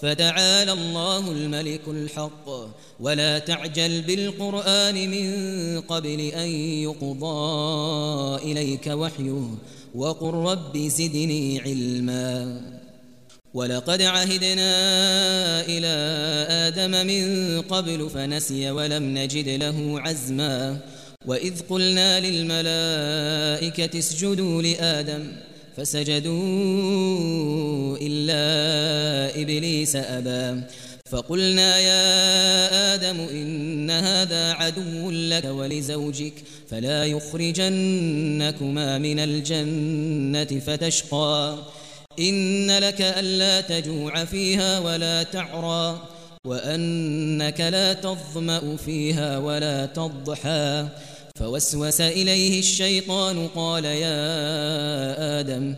فتعالى الله الملك الحق ولا تعجل بالقرآن من قبل أن يقضى إليك وحيه وقل رب زدني علما ولقد عهدنا إلى آدم من قبل فنسي ولم نجد له عزما وإذ قلنا للملائكة اسجدوا لآدم فسجدوا إلا إبليس أبى فقلنا يا آدم إن هذا عدو لك ولزوجك فلا يخرجنكما من الجنة فتشقى إن لك ألا تجوع فيها ولا تعرى وأنك لا تظمأ فيها ولا تضحى فوسوس إليه الشيطان قال يا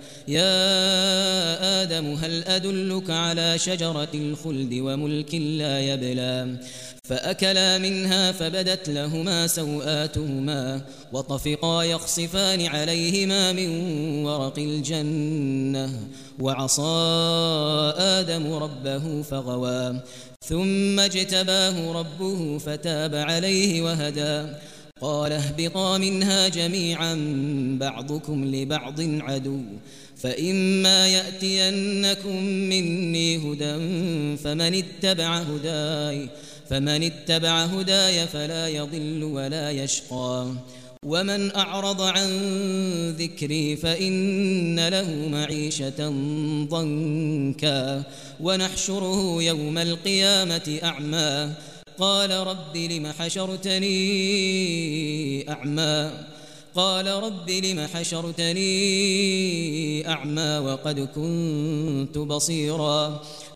آدم هل أدلك على شجرة الخلد وملك لا يبلى فأكلا منها فبدت لهما سوآتهما وطفقا يخصفان عليهما من ورق الجنة وعصى آدم ربه فغوى ثم اجتباه ربه فتاب عليه وهدى قال اهبطا منها جميعا بعضكم لبعض عدو فإما يأتينكم مني هدى فمن اتبع هداي فلا يضل ولا يشقى ومن أعرض عن ذكري فإن له معيشة ضنكا ونحشره يوم القيامة أعمى قال رب لم حشرتني أعمى وقد كنت بصيرا